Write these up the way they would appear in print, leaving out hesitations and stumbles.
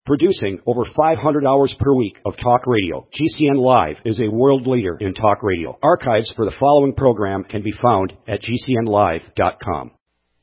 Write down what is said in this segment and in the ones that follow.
Producing over 500 hours per week of talk radio, GCN Live is a world leader in talk radio. Archives for the following program can be found at GCNlive.com.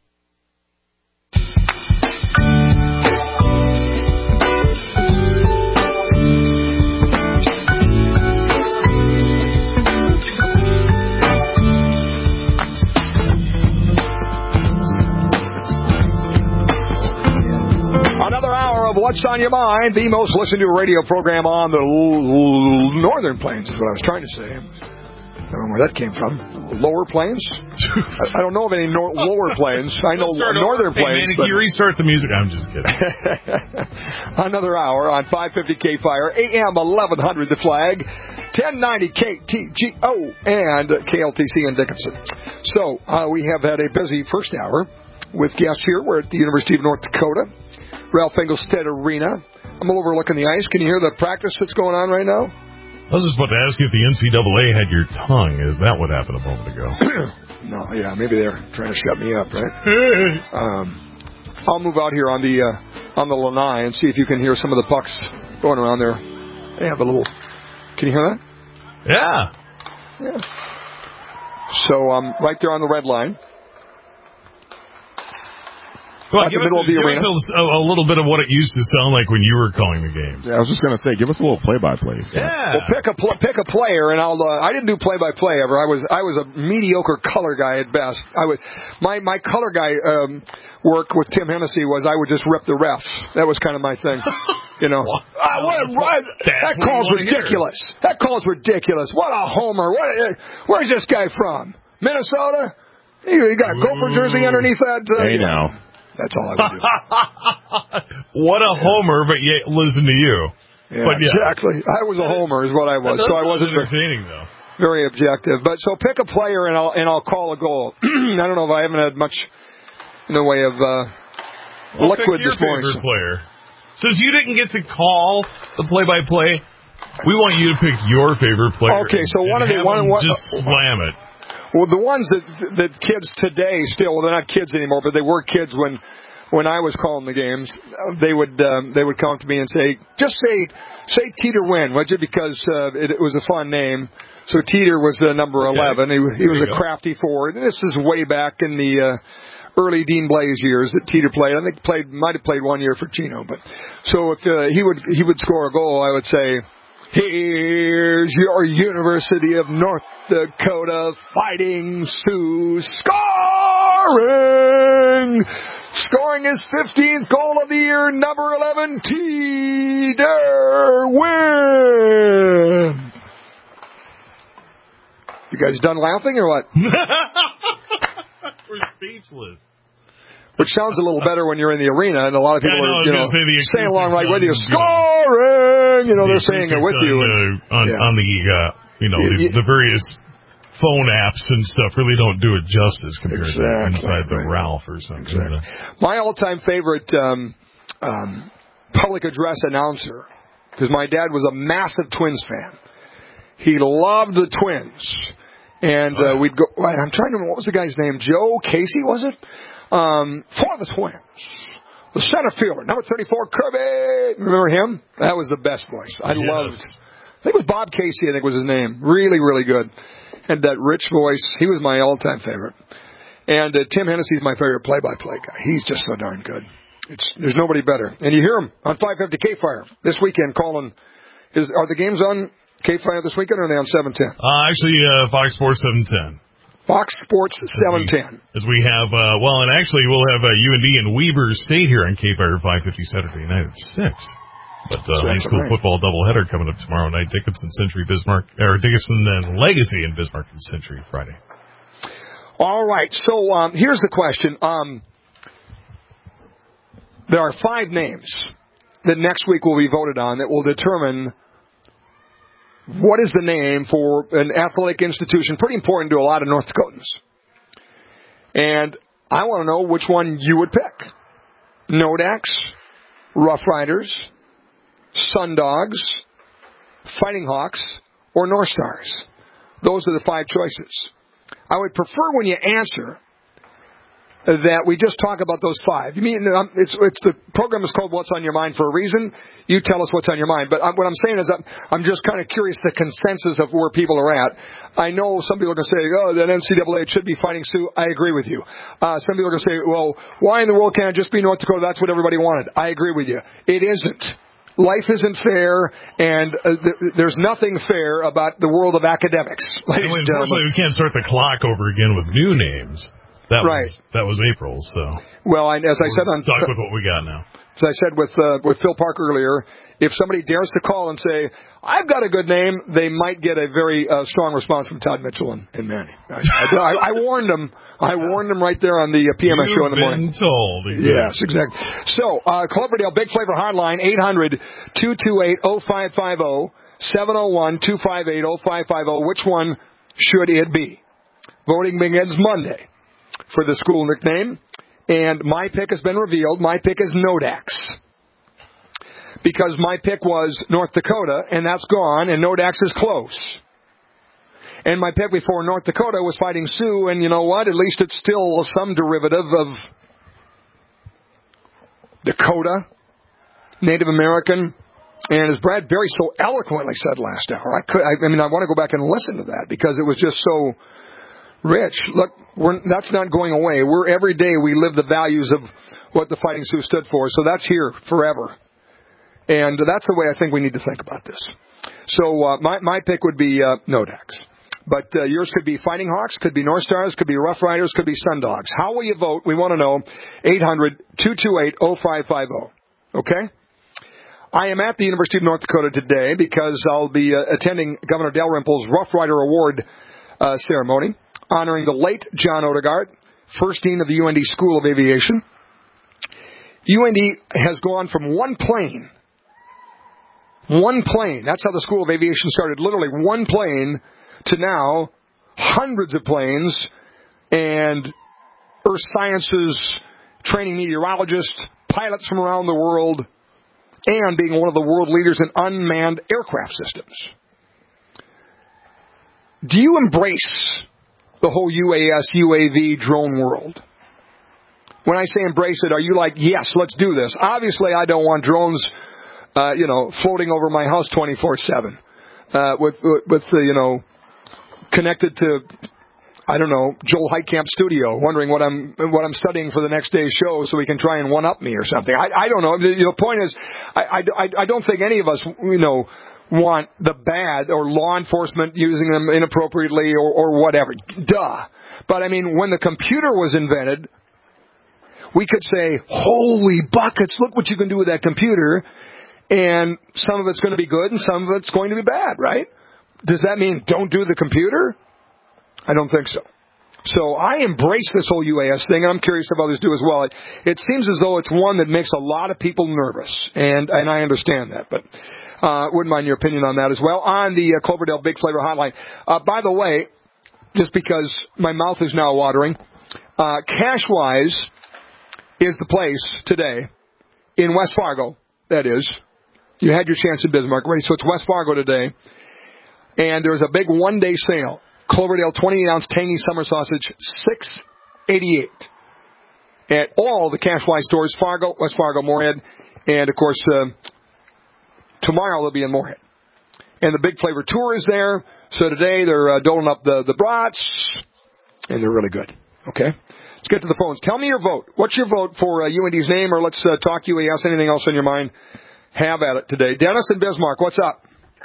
What's on your mind? The most listened to radio program on the northern plains is what I was trying to say. I don't know where that came from. Lower plains? I don't know of any lower plains. I know northern plains. Man, can you restart the music? I'm just kidding. Another hour on 550 K-Fire, AM 1100 The Flag, 1090 KTGO, and KLTC in Dickinson. So we have had a busy first hour with guests here. We're at the University of North Dakota, Ralph Engelstad Arena. I'm overlooking the ice. Can you hear the practice that's going on right now? I was just about to ask you if the NCAA had your tongue. Is that what happened a moment ago? No, yeah, maybe they're trying to shut me up, right? I'll move out here on the lanai and see if you can hear some of the pucks going around there. They have a little. Can you hear that? Yeah. So right there on the red line. Well, give us a little bit of what it used to sound like when you were calling the games. Yeah, I was just going to say, give us a little play-by-play. So. Well, Yeah. pick a player, and I didn't do play-by-play ever. I was a mediocre color guy at best. My color guy work with Tim Hennessy was I would just rip the refs. That was kind of my thing, you know. That call's ridiculous. That call's ridiculous. What a homer! Where's this guy from? Minnesota? You got a Gopher jersey underneath that? Hey now. That's all I would do. What a homer, but yet listen to you. Yeah, exactly. I was a homer is what I was. So I wasn't entertaining, though. Very objective. But so pick a player and I'll call a goal. I don't know if I haven't had much in the way of liquid this morning. Favorite player. Since you didn't get to call the play-by-play, we want you to pick your favorite player. Okay, so just slam it. Well, the ones that kids today still, well, they're not kids anymore, but they were kids when I was calling the games. They would come to me and say, just say Teeter Wynn, would you? Because it was a fun name. So Teeter was number 11. He was a crafty forward. And this is way back in the early Dean Blaze years that Teeter played. I think might have played 1 year for Chino. But so if he would score a goal, I would say, here's your University of North Dakota Fighting Sioux scoring his 15th goal of the year, number 11, Teeter Wynn. You guys done laughing or what? We're speechless. Which sounds a little better when you're in the arena, and a lot of people are saying along right with you, scoring! They're saying it with you. On the various phone apps and stuff really don't do it justice compared to inside the Ralph or something. Exactly. My all-time favorite public address announcer, because my dad was a massive Twins fan. He loved the Twins. And we'd go, I'm trying to remember, what was the guy's name? Joe Casey, was it? For the Twins. The center fielder, number 34, Kirby. Remember him? That was the best voice. I think it was Bob Casey, I think was his name. Really, really good. And that rich voice, he was my all-time favorite. And Tim Hennessy is my favorite play-by-play guy. He's just so darn good. There's nobody better. And you hear him on 550 K-Fire this weekend calling. Are the games on K-Fire this weekend, or are they on 710? Actually, Fox Sports 710. Fox Sports 710. As we have, and actually we'll have UND and Weber State here on K-Fire 550 Saturday night at 6. But high school football doubleheader coming up tomorrow night. Dickinson and Legacy in Bismarck and Century Friday. All right. So here's the question. There are 5 names that next week will be voted on that will determine what is the name for an athletic institution, pretty important to a lot of North Dakotans. And I want to know which one you would pick. Nodaks, Rough Riders, Sun Dogs, Fighting Hawks, or North Stars. Those are the 5 choices. I would prefer when you answer that we just talk about those 5. You mean it's the program is called What's on Your Mind for a reason. You tell us what's on your mind. But what I'm saying is I'm just kind of curious the consensus of where people are at. I know some people are going to say, oh, that NCAA should be fighting Sioux. I agree with you. Some people are going to say, well, why in the world can't it just be North Dakota? That's what everybody wanted. I agree with you. It isn't. Life isn't fair, and there's nothing fair about the world of academics. Unfortunately, we can't start the clock over again with new names. That was April, so. Well, as I said, I'm stuck with what we got now. As I said with Phil Park earlier, if somebody dares to call and say, I've got a good name, they might get a very strong response from Todd Mitchell and Manny. I warned them. I warned them right there on the PMS show in the morning. You've been told. Exactly. Yes, exactly. So, Cloverdale Big Flavor Hotline, 800-228-0550, 701-258-0550. Which one should it be? Voting begins Monday for the school nickname. And my pick has been revealed. My pick is Nodax. Because my pick was North Dakota, and that's gone, and Nodax is close. And my pick before North Dakota was Fighting Sioux, and you know what? At least it's still some derivative of Dakota, Native American. And as Brad Berry so eloquently said last hour, I want to go back and listen to that because it was just so rich. Look, that's not going away. Every day we live the values of what the Fighting Sioux stood for. So that's here forever. And that's the way I think we need to think about this. So my pick would be Nodax. But yours could be Fighting Hawks, could be North Stars, could be Rough Riders, could be Sun Dogs. How will you vote? We want to know. 800-228-0550. Okay? I am at the University of North Dakota today because I'll be attending Governor Dalrymple's Rough Rider Award ceremony, honoring the late John Odegaard, first dean of the UND School of Aviation. UND has gone from one plane, that's how the School of Aviation started, literally one plane, to now hundreds of planes and earth sciences, training meteorologists, pilots from around the world, and being one of the world leaders in unmanned aircraft systems. Do you embrace the whole UAS, UAV drone world? When I say embrace it, are you like, yes, let's do this? Obviously, I don't want drones, floating over my house 24/7, connected to, I don't know, Joel Heitkamp's studio, wondering what I'm studying for the next day's show, so he can try and one up me or something. I don't know. The point is, I don't think any of us, want the bad or law enforcement using them inappropriately or whatever. Duh. But I mean, when the computer was invented, we could say, holy buckets, look what you can do with that computer. And some of it's going to be good and some of it's going to be bad, right? Does that mean don't do the computer? I don't think so. So I embrace this whole UAS thing, and I'm curious if others do as well. It seems as though it's one that makes a lot of people nervous, and I understand that, but wouldn't mind your opinion on that as well. On the Cloverdale Big Flavor Hotline. By the way, just because my mouth is now watering, Cashwise is the place today in West Fargo, that is. You had your chance in Bismarck already, so it's West Fargo today. And there's a big one-day sale. Cloverdale 28-ounce tangy summer sausage, $6.88 at all the Cashwise stores, Fargo, West Fargo, Moorhead, and, of course, tomorrow they'll be in Moorhead. And the Big Flavor Tour is there, so today they're doling up the brats, and they're really good. Okay? Let's get to the phones. Tell me your vote. What's your vote for UND's name, or let's talk UAS, anything else on your mind? Have at it today. Dennis in Bismarck, what's up?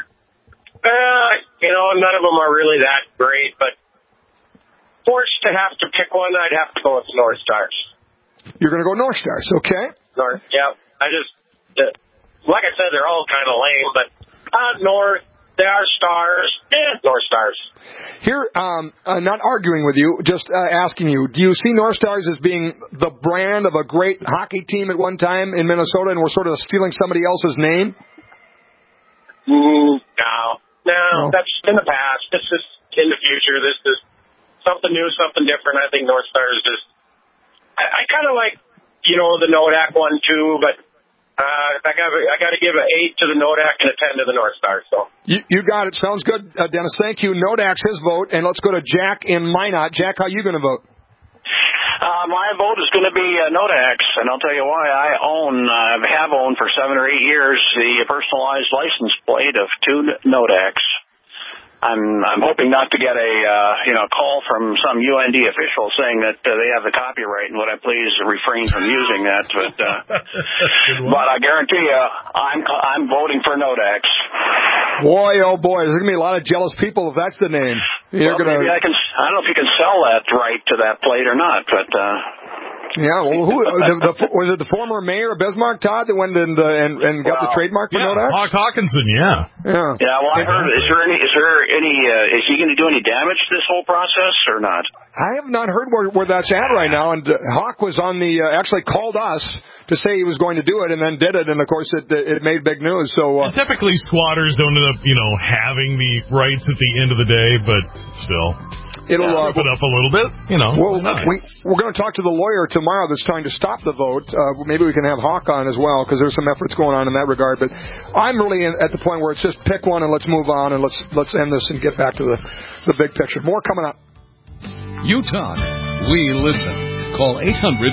None of them are really that great, but forced to have to pick one, I'd have to go with North Stars. You're going to go North Stars, okay? Yeah. Like I said, they're all kind of lame, but North, they are stars, North Stars. Here, I'm not arguing with you, just asking you, do you see North Stars as being the brand of a great hockey team at one time in Minnesota, and we're sort of stealing somebody else's name? No, that's in the past. This is in the future. This is something new, something different. I think North Stars is. I kind of like, the Nodak one too, but I got to give an 8 to the Nodak and a 10 to the North Stars. So you got it. Sounds good, Dennis. Thank you. Nodak's his vote, and let's go to Jack in Minot. Jack, how are you going to vote? My vote is going to be Nodax, and I'll tell you why. I have owned for 7 or 8 years the personalized license plate of 2 Nodax. I'm hoping not to get a call from some UND official saying that they have the copyright, and would I please refrain from using that? But I guarantee you, I'm voting for Nodax. Boy, oh boy, there's gonna be a lot of jealous people if that's the name. Maybe I don't know if you can sell that right to that plate or not, but. Yeah, well, was it the former mayor of Bismarck, Todd, that went and got the trademark for Nodax? Hawk Hawkinson, yeah. Yeah, well, I heard, is he going to do any damage to this whole process or not? I have not heard where that's at right now, and Hawk was on actually called us to say he was going to do it, and then did it, and of course it made big news, so. Typically squatters don't end up, having the rights at the end of the day, but still. It'll open up a little bit, Well, we're going to talk to the lawyer tomorrow that's trying to stop the vote. Maybe we can have Hawk on as well, because there's some efforts going on in that regard. But I'm really at the point where it's just pick one and let's move on and let's end this and get back to the big picture. More coming up. You talk, we listen. Call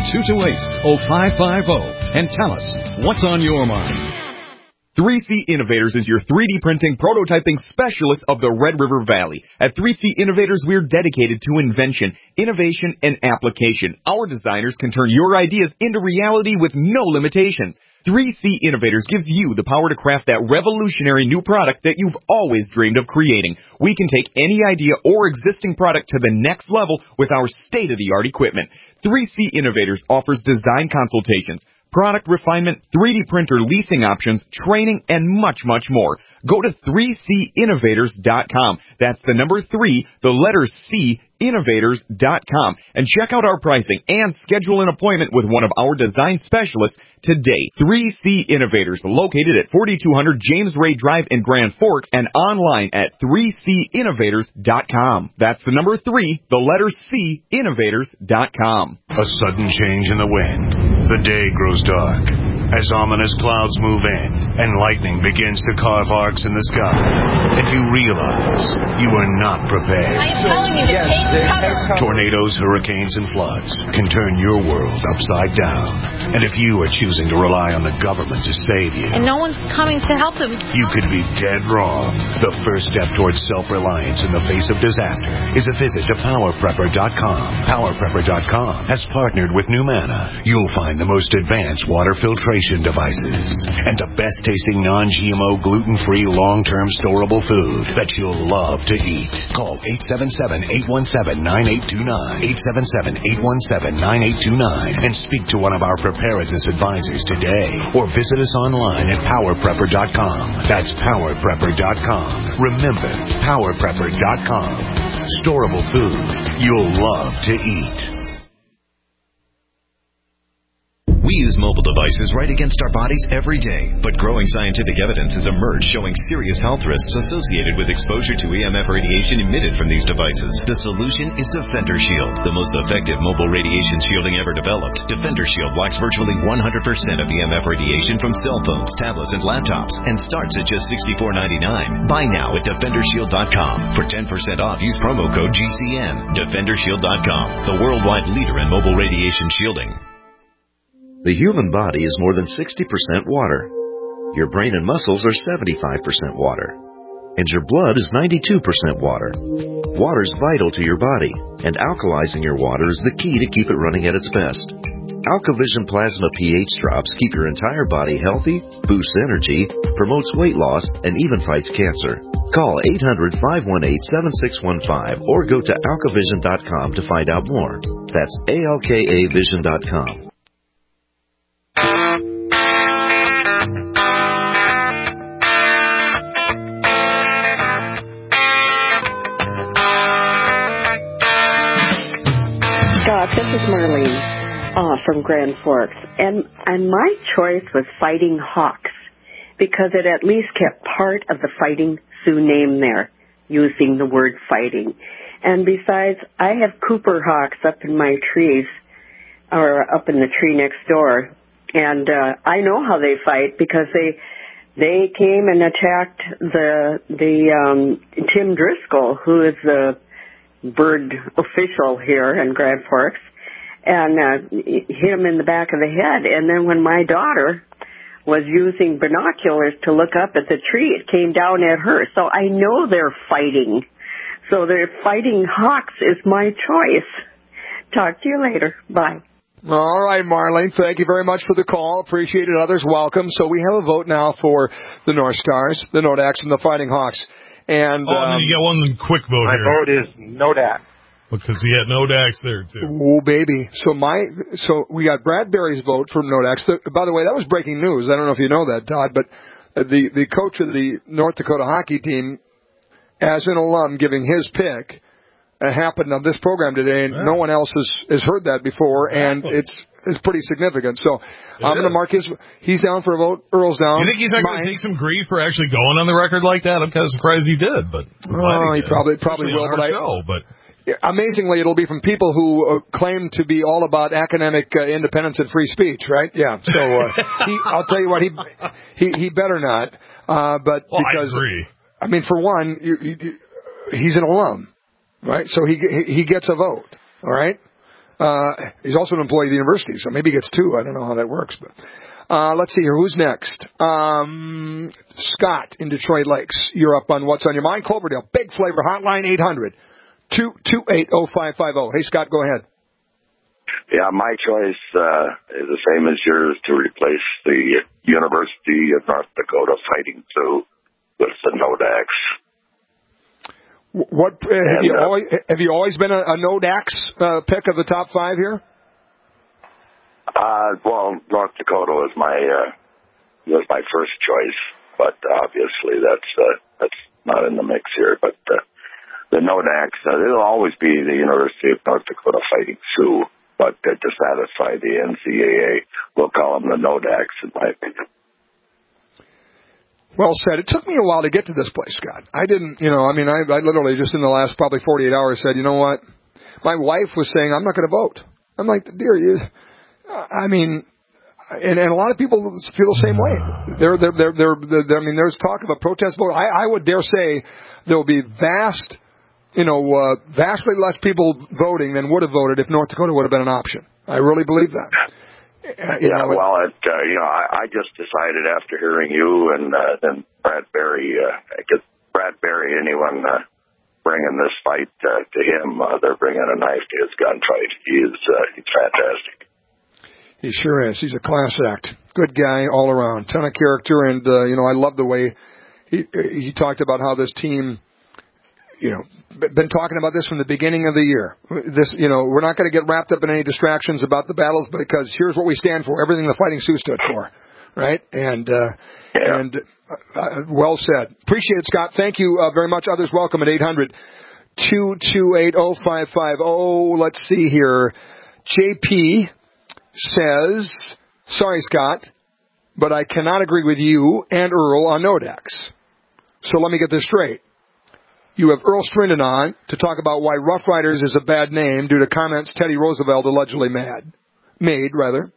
800-228-0550 and tell us what's on your mind. 3C Innovators is your 3D printing prototyping specialist of the Red River Valley. At 3C Innovators, we're dedicated to invention, innovation, and application. Our designers can turn your ideas into reality with no limitations. 3C Innovators gives you the power to craft that revolutionary new product that you've always dreamed of creating. We can take any idea or existing product to the next level with our state-of-the-art equipment. 3C Innovators offers design consultations, product refinement, 3D printer leasing options, training, and much, much more. Go to 3cinnovators.com. That's the number 3, the letter C, innovators.com. And check out our pricing and schedule an appointment with one of our design specialists today. 3C Innovators, located at 4200 James Ray Drive in Grand Forks and online at 3cinnovators.com. That's the number 3, the letter C, innovators.com. A sudden change in the wind. The day grows dark as ominous clouds move in and lightning begins to carve arcs in the sky. And you realize you are not prepared. I am telling you to take cover. Tornadoes, hurricanes, and floods can turn your world upside down. And if you are choosing to rely on the government to save you, and no one's coming to help them, you could be dead wrong. The first step towards self-reliance in the face of disaster is a visit to PowerPrepper.com. PowerPrepper.com has partnered with Numana. You'll find the most advanced water filtration devices and the best-tasting non-GMO, gluten-free, long-term storable food that you'll love to eat. Call 877-817-9829, 877-817-9829, and speak to one of our preparedness advisors today, or visit us online at PowerPrepper.com. That's PowerPrepper.com. Remember, PowerPrepper.com. Storable food you'll love to eat. We use mobile devices right against our bodies every day, but growing scientific evidence has emerged showing serious health risks associated with exposure to EMF radiation emitted from these devices. The solution is Defender Shield, the most effective mobile radiation shielding ever developed. Defender Shield blocks virtually 100% of EMF radiation from cell phones, tablets, and laptops, and starts at just $64.99. Buy now at DefenderShield.com. For 10% off, use promo code GCN. DefenderShield.com, the worldwide leader in mobile radiation shielding. The human body is more than 60% water. Your brain and muscles are 75% water. And your blood is 92% water. Water is vital to your body, and alkalizing your water is the key to keep it running at its best. AlkaVision Plasma pH drops keep your entire body healthy, boosts energy, promotes weight loss, and even fights cancer. Call 800-518-7615 or go to alkavision.com to find out more. That's ALKAvision.com. This is Marlene from Grand Forks, and my choice was Fighting Hawks because it at least kept part of the Fighting Sioux name there, using the word fighting. And besides, I have Cooper hawks up in my trees, or up in the tree next door, and I know how they fight because they came and attacked the Tim Driscoll, who is the bird official here in Grand Forks, and hit him in the back of the head. And then when my daughter was using binoculars to look up at the tree, it came down at her. So I know they're fighting. So they're fighting hawks is my choice. Talk to you later. Bye. All right, Marlene, thank you very much for the call. Appreciate it. Others, welcome. So we have a vote now for the North Stars, the Nodaks, and the Fighting Hawks. And, and you got one quick vote my here. My vote is Nodak. Because you got Nodaks there, too. Oh, baby. So we got Brad Berry's vote for Nodaks. By the way, that was breaking news. I don't know if you know that, Todd, but the coach of the North Dakota hockey team, as an alum, giving his pick, happened on this program today, and no one else has heard that before, and it's pretty significant. So I'm going to mark he's down for a vote. Earl's down. You think he's not going to take some grief for actually going on the record like that? I'm kind of surprised he did, but he probably will. But amazingly, it'll be from people who claim to be all about academic independence and free speech, right? Yeah. So I'll tell you what, he better not. But because I agree. I mean, for one, he's an alum. Right, so he gets a vote. All right, he's also an employee of the university, so maybe he gets two. I don't know how that works, but let's see here. Who's next? Scott in Detroit Lakes. You're up on What's on Your Mind. Cloverdale, Big Flavor Hotline 800-228-0550. Hey, Scott, go ahead. Yeah, my choice is the same as yours, to replace the University of North Dakota Fighting Sioux with the Nodaks. What have you always been a Nodaks pick of the top five here? Well, North Dakota was my first choice, but obviously that's not in the mix here. But the Nodaks, it'll always be the University of North Dakota Fighting Sioux, but to satisfy the NCAA, we'll call them the Nodaks, in my opinion. Well said. It took me a while to get to this place, Scott. I didn't, I literally just in the last probably 48 hours said, you know what? My wife was saying, I'm not going to vote. I'm like, dear, and a lot of people feel the same way. There's talk of a protest vote. I would dare say there will be vastly less people voting than would have voted if North Dakota would have been an option. I really believe that. I just decided after hearing you and then Brad Berry, because Brad Berry, anyone bringing this fight to him, they're bringing a knife to his gunfight. He's fantastic. He sure is. He's a class act. Good guy all around. Ton of character, and I love the way he talked about how this team. Been talking about this from the beginning of the year. We're not going to get wrapped up in any distractions about the battles, because here's what we stand for: everything the Fighting Sioux stood for, right? And well said. Appreciate it, Scott. Thank you very much. Others, welcome at 800-228-0550. Let's see here. JP says, "Sorry, Scott, but I cannot agree with you and Earl on Nodaks. So let me get this straight. You have Earl Strinden on to talk about why Rough Riders is a bad name due to comments Teddy Roosevelt allegedly made.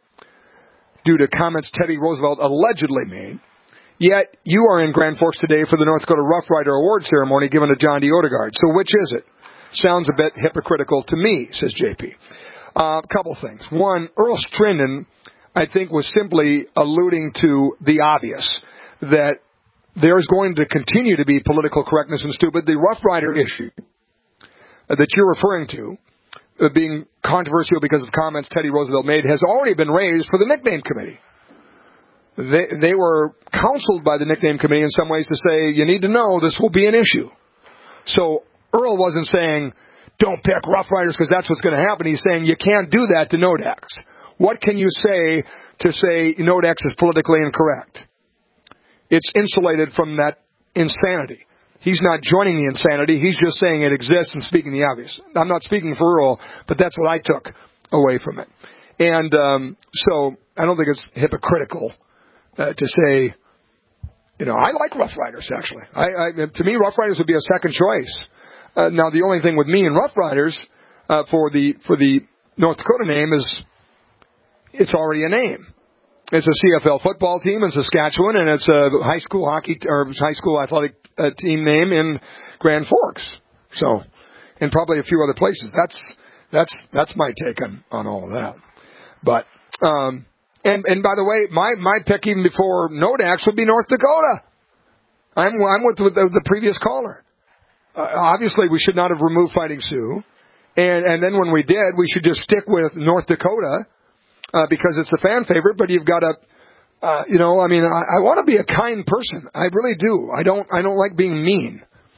Yet you are in Grand Forks today for the North Dakota Rough Rider Award ceremony given to John D. Odegaard. So which is it? Sounds a bit hypocritical to me," says JP. A couple things. One, Earl Strinden, I think, was simply alluding to the obvious, that there's going to continue to be political correctness and stupid. The Rough Rider issue that you're referring to, being controversial because of comments Teddy Roosevelt made, has already been raised for the nickname committee. They were counseled by the nickname committee in some ways to say, you need to know this will be an issue. So Earl wasn't saying, don't pick Rough Riders because that's what's going to happen. He's saying you can't do that to Nodaks. What can you say to say Nodaks is politically incorrect? It's insulated from that insanity. He's not joining the insanity. He's just saying it exists and speaking the obvious. I'm not speaking for Earl, but that's what I took away from it. And so I don't think it's hypocritical to say, I like Rough Riders, actually. To me, Rough Riders would be a second choice. Now, the only thing with me and Rough Riders for the North Dakota name is it's already a name. It's a CFL football team in Saskatchewan, and it's a high school athletic team name in Grand Forks. So, and probably a few other places. That's my take on all of that. But and by the way, my pick even before Nodax would be North Dakota. I'm with the previous caller. Obviously, we should not have removed Fighting Sioux, and then when we did, we should just stick with North Dakota because it's the fan favorite. But you've got to, I want to be a kind person. I really do. I don't like being mean.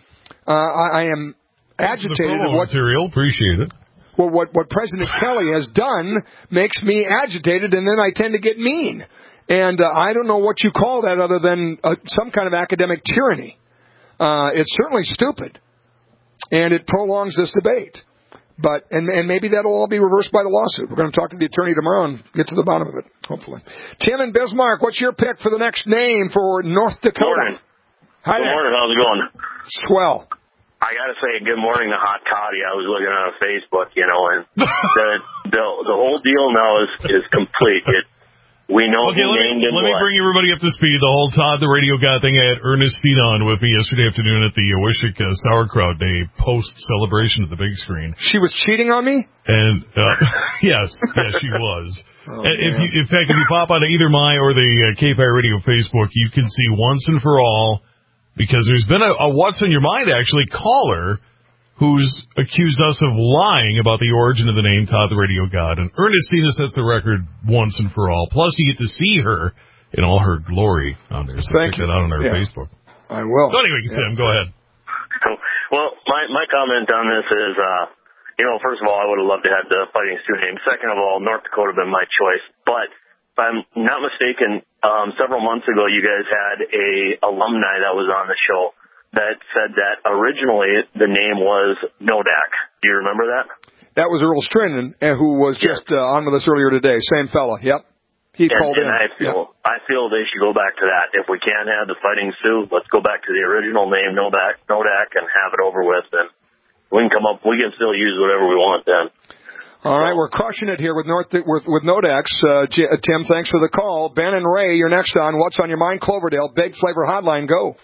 I am agitated at what material. Appreciate it. Well, what President Kelly has done makes me agitated, and then I tend to get mean. And I don't know what you call that other than some kind of academic tyranny. It's certainly stupid, and it prolongs this debate. But and maybe that'll all be reversed by the lawsuit. We're going to talk to the attorney tomorrow and get to the bottom of it, hopefully. Tim in Bismarck, what's your pick for the next name for North Dakota? Morning. Hi Good there. morning. How's it going? Swell. I got to say good morning to Hot Toddy. I was looking on Facebook, and the whole deal now is complete. We know okay, let me bring everybody up to speed. The whole Todd the Radio Guy thing. I had Ernestine on with me yesterday afternoon at the Wishick Sauerkraut Day post-celebration at the big screen. She was cheating on me? And yes, she was. In fact, if you pop on either my or the KPI Radio Facebook, you can see once and for all, because there's been a What's on Your Mind, actually, caller who's accused us of lying about the origin of the name Todd the Radio God. And Ernestine sets the record once and for all. Plus, you get to see her in all her glory on there. So check that out on our Facebook. I will. So anyway, Sam, go ahead. Well, my comment on this is, first of all, I would have loved to have the Fighting Sioux name. Second of all, North Dakota would have been my choice. But if I'm not mistaken, several months ago, you guys had a alumni that was on the show that said that originally the name was Nodak. Do you remember that? That was Earl Strinden, who was just on with us earlier today. Same fella. Yep. He called in. I feel they should go back to that. If we can't have the Fighting Sioux, let's go back to the original name, Nodak, and have it over with. And we can still use whatever we want then. All right, we're crushing it here with Nodax. Tim, thanks for the call. Ben and Ray, you're next on What's on Your Mind, Cloverdale. Big Flavor Hotline, go.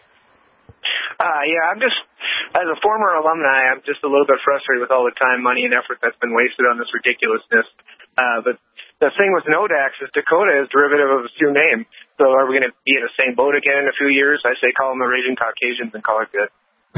I'm just, as a former alumni, I'm just a little bit frustrated with all the time, money, and effort that's been wasted on this ridiculousness. But the thing with Nodax is Dakota is derivative of a Sioux name. So are we going to be in the same boat again in a few years? I say call them the Raging Caucasians and call it good.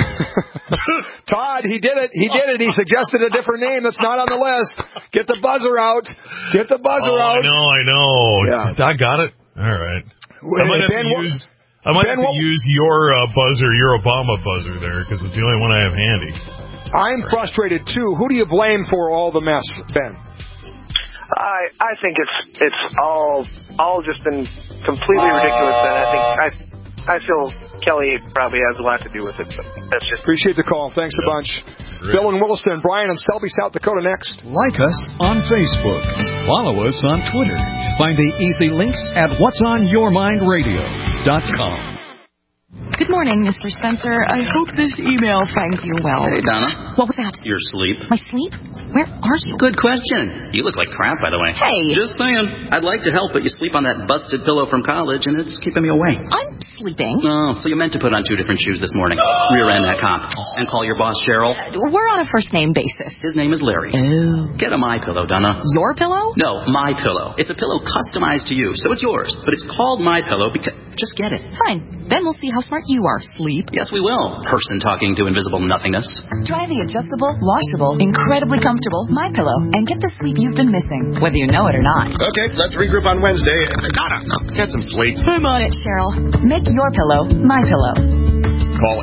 Todd, he did it. He suggested a different name that's not on the list. Get the buzzer out. Get the buzzer out. I know. Yeah. I got it. All right. I might have to use your buzzer, your Obama buzzer there, because it's the only one I have handy. I'm frustrated, too. Who do you blame for all the mess, Ben? I think it's all just been completely ridiculous, and I feel Kelly probably has a lot to do with it, but that's just... Appreciate the call. Thanks a bunch. Great. Bill in Williston, Brian in Selby, South Dakota next. Like us on Facebook. Follow us on Twitter. Find the easy links at whatsonyourmindradio.com. Good morning, Mr. Spencer. I hope this email finds you well. Hey, Donna. What was that? Your sleep. My sleep? Where are you? Good question. You look like crap, by the way. Hey. Just saying. I'd like to help, but you sleep on that busted pillow from college, and it's keeping me awake. I'm sleeping. Oh, so you meant to put on 2 different shoes this morning. Rear end that cop. And call your boss, Cheryl. We're on a first-name basis. His name is Larry. Oh. Get a My Pillow, Donna. Your pillow? No, My Pillow. It's a pillow customized to you, so it's yours. But it's called My Pillow because... Just get it. Fine. Then we'll see how smart you are, sleep. Yes, we will. Person talking to invisible nothingness. Try the adjustable, washable, incredibly comfortable My Pillow and get the sleep you've been missing, whether you know it or not. Okay, let's regroup on Wednesday. Donna, get some sleep. I'm on it, Cheryl. Make your pillow My Pillow. Call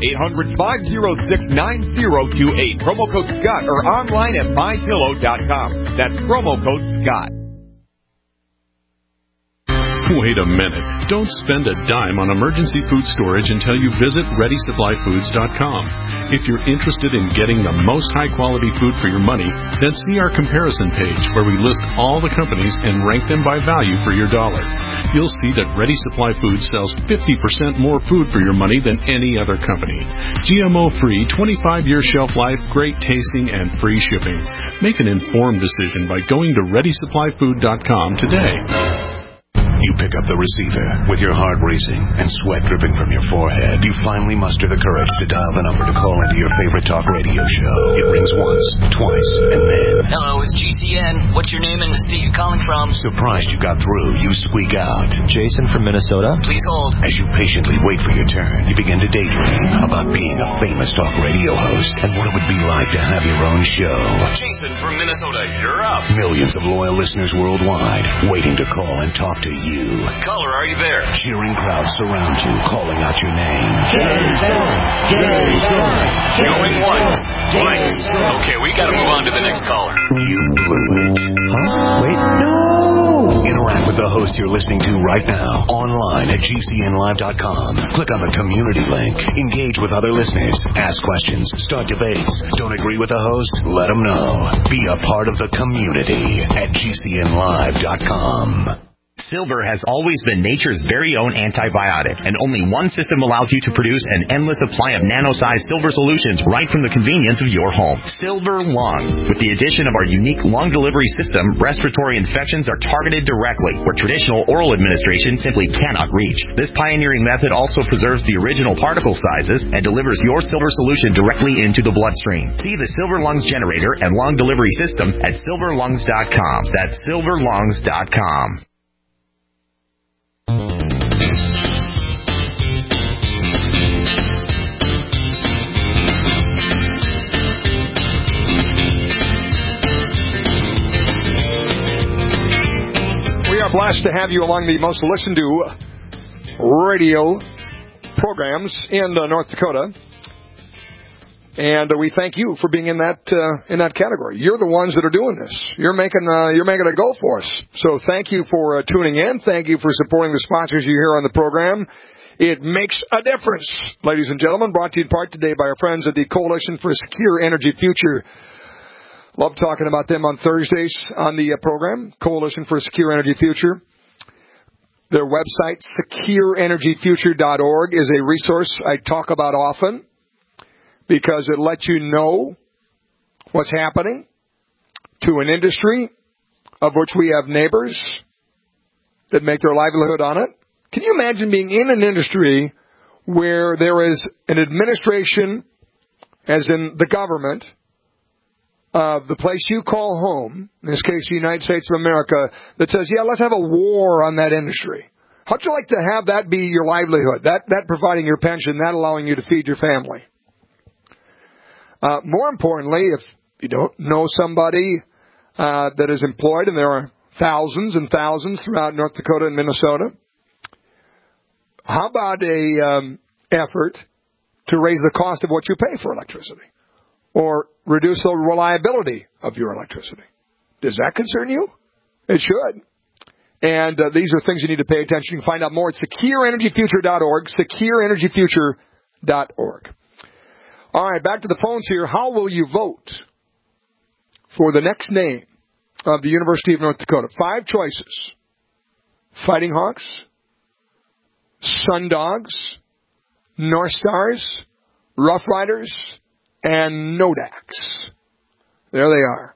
800-506-9028. Promo code Scott or online at mypillow.com. That's promo code Scott. Wait a minute. Don't spend a dime on emergency food storage until you visit ReadySupplyFoods.com. If you're interested in getting the most high-quality food for your money, then see our comparison page where we list all the companies and rank them by value for your dollar. You'll see that Ready Supply Foods sells 50% more food for your money than any other company. GMO-free, 25-year shelf life, great tasting, and free shipping. Make an informed decision by going to ReadySupplyFood.com today. You pick up the receiver. With your heart racing and sweat dripping from your forehead, you finally muster the courage to dial the number to call into your favorite talk radio show. It rings once, twice, and then... Hello, it's GCN. What's your name and the state you're calling from? Surprised you got through, you squeak out. Jason from Minnesota. Please hold. As you patiently wait for your turn, you begin to daydream about being a famous talk radio host and what it would be like to have your own show. Jason from Minnesota, you're up. Millions of loyal listeners worldwide waiting to call and talk to you. Caller, are you there? Cheering crowds surround you, calling out your name. Jason! Going once, twice. Okay, we gotta move on to the next caller. You blew it. Huh? Wait, no! Interact with the host you're listening to right now online at GCNlive.com. Click on the community link. Engage with other listeners. Ask questions. Start debates. Don't agree with the host? Let them know. Be a part of the community at GCNlive.com. Silver has always been nature's very own antibiotic, and only one system allows you to produce an endless supply of nano-sized silver solutions right from the convenience of your home. Silver Lungs. With the addition of our unique lung delivery system, respiratory infections are targeted directly, where traditional oral administration simply cannot reach. This pioneering method also preserves the original particle sizes and delivers your silver solution directly into the bloodstream. See the Silver Lungs generator and lung delivery system at silverlungs.com. That's silverlungs.com. We are blessed to have you along the most listened to radio programs in North Dakota. And we thank you for being in that category. You're the ones that are doing this. You're making a go for us. So thank you for tuning in. Thank you for supporting the sponsors you hear on the program. It makes a difference, ladies and gentlemen. Brought to you in part today by our friends at the Coalition for a Secure Energy Future. Love talking about them on Thursdays on the program. Coalition for a Secure Energy Future. Their website, secureenergyfuture.org, is a resource I talk about often, because it lets you know what's happening to an industry of which we have neighbors that make their livelihood on it. Can you imagine being in an industry where there is an administration, as in the government, the place you call home, in this case the United States of America, that says, yeah, let's have a war on that industry. How'd you like to have that be your livelihood, that providing your pension, that allowing you to feed your family? More importantly, if you don't know somebody that is employed, and there are thousands and thousands throughout North Dakota and Minnesota, how about a effort to raise the cost of what you pay for electricity, or reduce the reliability of your electricity? Does that concern you? It should. And these are things you need to pay attention. You can find out more at secureenergyfuture.org, secureenergyfuture.org. All right, back to the phones here. How will you vote for the next name of the University of North Dakota? 5 choices. Fighting Hawks, Sun Dogs, North Stars, Rough Riders, and Nodax. There they are.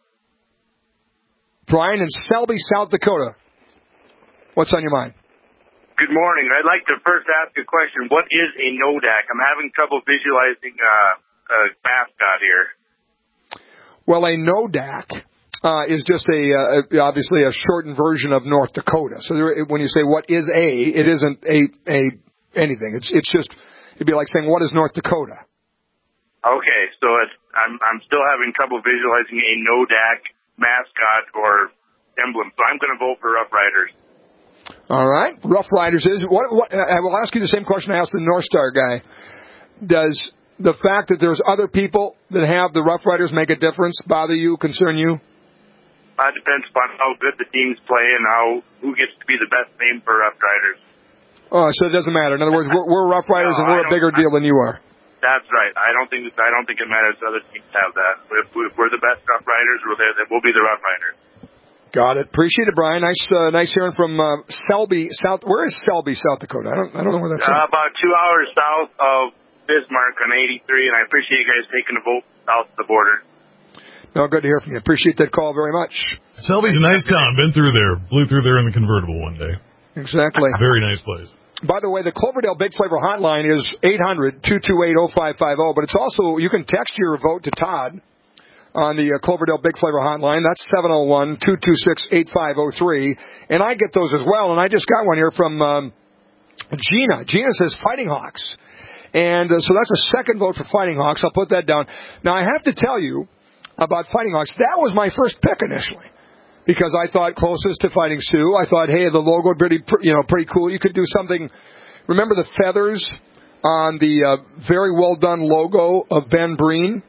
Brian in Selby, South Dakota. What's on your mind? Good morning. I'd like to first ask a question. What is a NODAC? I'm having trouble visualizing a mascot here. Well, a NODAC is just obviously a shortened version of North Dakota. So when you say what is it isn't anything. It's just, it'd be like saying what is North Dakota. Okay, so I'm still having trouble visualizing a NODAC mascot or emblem. So I'm going to vote for Rough Riders. All right. Rough Riders is what I will ask you the same question I asked the North Star guy. Does the fact that there's other people that have the Rough Riders make a difference, bother you, concern you? It depends upon how good the teams play and who gets to be the best name for Rough Riders. Oh, so it doesn't matter. In other words, we're Rough Riders and we're a bigger deal than you are. That's right. I don't think it matters if other teams have that. If we're the best Rough Riders, we'll be the Rough Riders. Got it. Appreciate it, Brian. Nice hearing from Selby, South. Where is Selby, South Dakota? I don't know where that's at. About 2 hours south of Bismarck on 83, and I appreciate you guys taking a vote south of the border. No, good to hear from you. Appreciate that call very much. Selby's a nice town. Been through there. Blew through there in the convertible one day. Exactly. Very nice place. By the way, the Cloverdale Big Flavor hotline is 800-228-0550, but it's also, you can text your vote to Todd on the Cloverdale Big Flavor hotline. That's 701-226-8503, and I get those as well, and I just got one here from Gina. Gina says Fighting Hawks, and so that's a second vote for Fighting Hawks. I'll put that down. Now, I have to tell you about Fighting Hawks. That was my first pick initially, because I thought closest to Fighting Sioux. I thought, hey, the logo would be pretty cool. You could do something. Remember the feathers on the very well done logo of Ben Breen?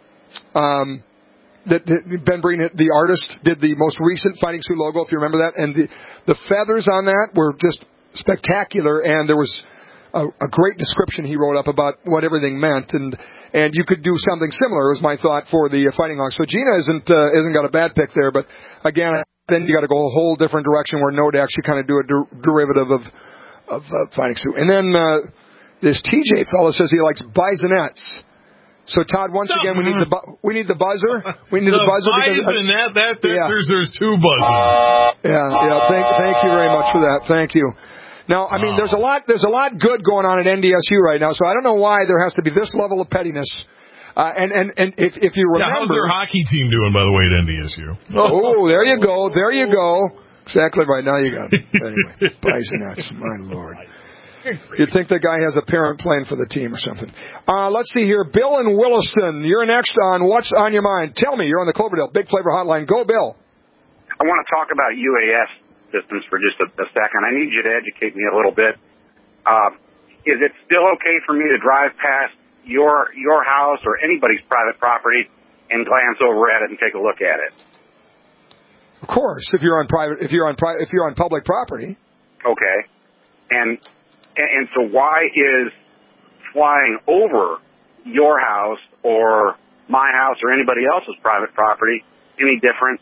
That Ben Breen, the artist, did the most recent Fighting Sioux logo, if you remember that. And the feathers on that were just spectacular, and there was a great description he wrote up about what everything meant, and you could do something similar, was my thought, for the Fighting Hawks. So Gina isn't got a bad pick there, but again, then you got to go a whole different direction where Nodax, you kind of do a derivative of Fighting Sioux. And then this TJ fellow says he likes Bisonets. So Todd, once again, we need the buzzer. We need the buzzer because there's two buzzers. Yeah. Thank you very much for that. Thank you. Now, I mean, there's a lot good going on at NDSU right now, so I don't know why there has to be this level of pettiness. And if you remember, how's their hockey team doing, by the way, at NDSU? Oh, there you go. Exactly right. Now you got it. Anyway, Bisonets, my Lord. You'd think the guy has a parent playing for the team or something. Let's see here. Bill in Williston, you're next on What's on Your Mind. Tell me, you're on the Cloverdale Big Flavor Hotline. Go, Bill. I want to talk about UAS systems for just a second. I need you to educate me a little bit. Is it still okay for me to drive past your house or anybody's private property and glance over at it and take a look at it? Of course, if you're on public property. Okay. And so why is flying over your house or my house or anybody else's private property any different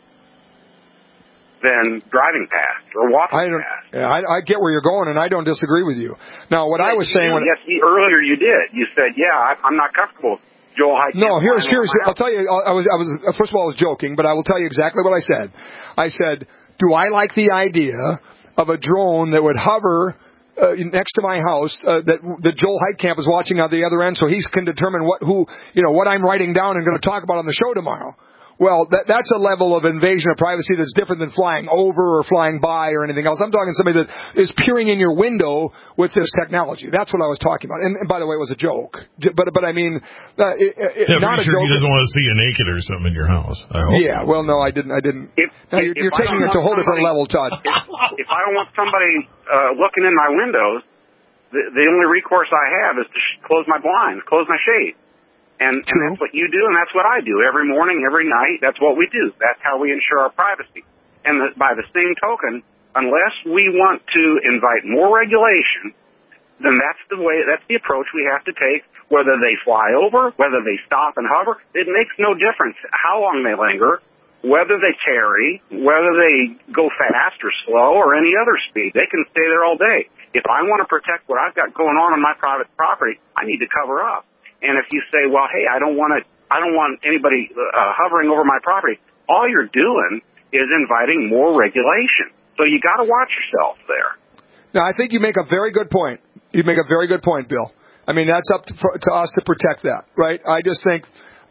than driving past or walking past? Yeah, I get where you're going, and I don't disagree with you. Now, what I was saying... earlier you did. You said, I'm not comfortable. Joel Hyde. No, here's. I'll tell you. I was first of all, I was joking, but I will tell you exactly what I said. I said, do I like the idea of a drone that would hover next to my house that Joel Heitkamp is watching on the other end, so he can determine what I'm writing down and going to talk about on the show tomorrow? Well, that's a level of invasion of privacy that's different than flying over or flying by or anything else. I'm talking somebody that is peering in your window with this technology. That's what I was talking about. And by the way, it was a joke. But I mean, not a joke. He doesn't want to see you naked or something in your house, I hope. Yeah, well, no, I didn't. You're taking it to a whole different level, Todd. If I don't want somebody looking in my windows, the only recourse I have is to close my blinds, close my shade. And that's what you do, and that's what I do. Every morning, every night, that's what we do. That's how we ensure our privacy. And by the same token, unless we want to invite more regulation, then that's the approach we have to take, whether they fly over, whether they stop and hover. It makes no difference how long they linger, whether they tarry, whether they go fast or slow or any other speed. They can stay there all day. If I want to protect what I've got going on my private property, I need to cover up. And if you say, well, hey, I don't want anybody hovering over my property, all you're doing is inviting more regulation. So you got to watch yourself there. Now, I think you make a very good point. You make a very good point, Bill. I mean, that's up to us to protect that, right? I just think,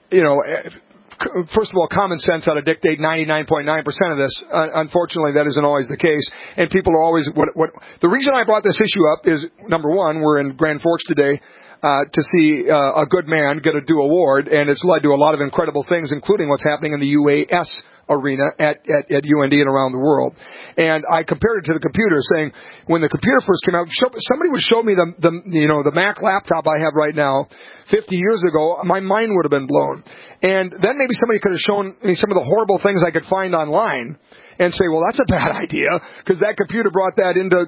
first of all, common sense ought to dictate 99.9% of this. Unfortunately, that isn't always the case. And people are always, the reason I brought this issue up is, number one, we're in Grand Forks today, to see a good man get a due award, and it's led to a lot of incredible things, including what's happening in the UAS arena at UND and around the world. And I compared it to the computer, saying when the computer first came out, somebody would show me the Mac laptop I have right now 50 years ago, my mind would have been blown. And then maybe somebody could have shown me some of the horrible things I could find online and say, well, that's a bad idea, because that computer brought that into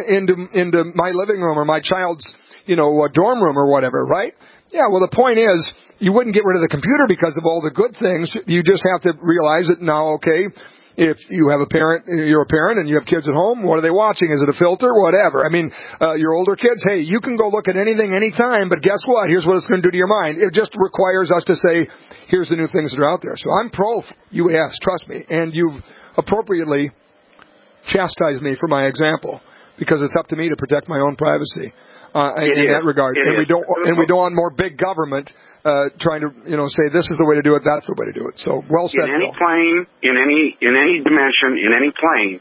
my living room or my child's a dorm room or whatever, right? Yeah, well, the point is, you wouldn't get rid of the computer because of all the good things. You just have to realize that now, okay, if you have you're a parent and you have kids at home, what are they watching? Is it a filter? Whatever. I mean, your older kids, hey, you can go look at anything, anytime, but guess what? Here's what it's going to do to your mind. It just requires us to say, here's the new things that are out there. So I'm pro UAS, trust me, and you've appropriately chastised me for my example. because it's up to me to protect my own privacy in that regard. And we don't want more big government trying to say this is the way to do it, that's the way to do it. So well said. In any plane, in any dimension, in any plane,